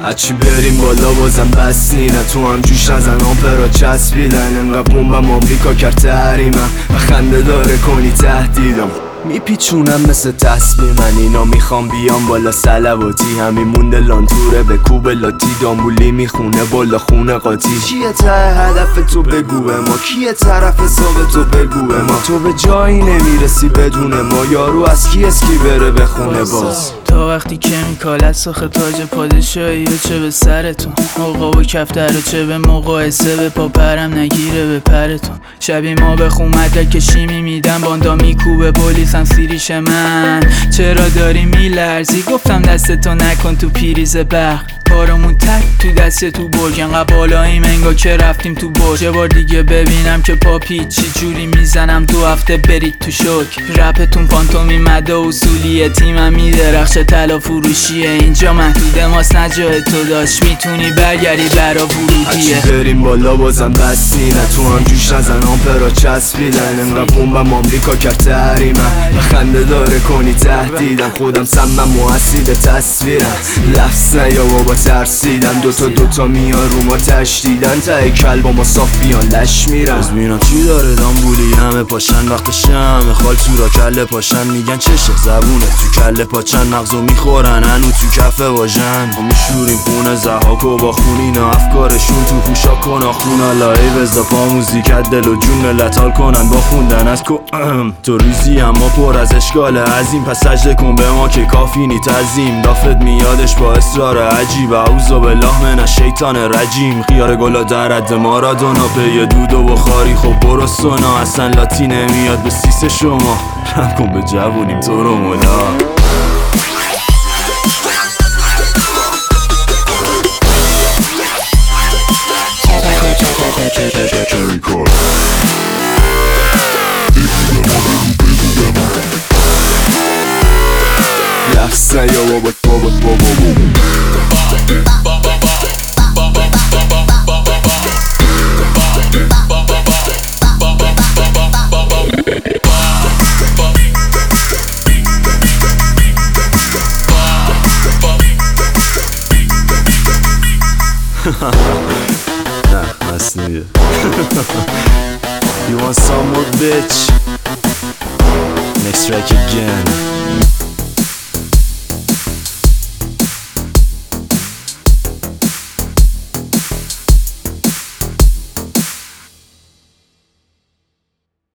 هرچی بریم بالا بازم بستی نه تو هم جوش نزن آمپرا چسبیدن انقدر بومبم آمریکا کرد تحریمم و خنده داره کنی تهدیدم میپیچونم مثل تسبیح من اینا میخوام بیام بالا سلواتی همین مونده لانتوره به کوب لاتی دامبولی میخونه بالا خونه قاطی کیه ته هدف تو بگو به ما کیه طرف حساب تو بگو به ما تو به جایی نمیرسی بدون ما یارو از کی اسکی بره بخونه باز تا وقتی کمیکال ساخت تاج پادشاهی چه به سرتون عقاب و کفتر چه به مقایسه به پا پرم نگیره به پرتون شبی ما بخون مدرک شیمی میدم باندا میکوبه پلیسم سیریش من چرا داری میلرزی گفتم دستتو نکن تو پریز برق کارمون تک تو دست تو برگ انقدر بالاییم انگا که رفتیم تو برج یه بار دیگه ببینم که پاپی چی جوری میزنم 2 هفته برید تو شوک رپتون فانتومی مده اصولیه تیمم میدرخش طلا فروشیه اینجا محدود ماست نجای تو داشت میتونی برگری برا ورودیه هرچی بریم بالا بازم بستی نه تو هم جوش نزن آمپرا چسبیدن انقدر بومبم آمریکا کرد تحریمم و خنده داره کنی تهدیدم خودم سمم محسیب تصویرم لفظ نیا بابا ترسیدن دوتا میان رو ما تشدیدن ته کل با ما صاف بیان لش میرن از بینا چی داره دامبولی همه پاشن وقت شمه خال تو را کله پاشن میگن چشه زبونه تو کله پاچن مغزو میخورن هنو تو کفه واژن ما میشوریم خونه زهاکو با خونین افکارشون تو پوشا کن آخونا لایو ازدفا موزیکت دل و جون ملت حال کنن با خوندن از تو ریزی اما پر از اشکال عظیم پس سجده کن به ما که کافی نی تزیم دافت میادش با اصرار عجیب اعوذ بالله من الشیطان رجیم خیار گلا در حد مارادونا پی دود و بخاری خب برو سونا اصلا لاتی نمیاد به سیس شما رم کن به جوونیم تو رو مولا لفظ نیا بابا Nah, that's new. You want some more, bitch? Next track again.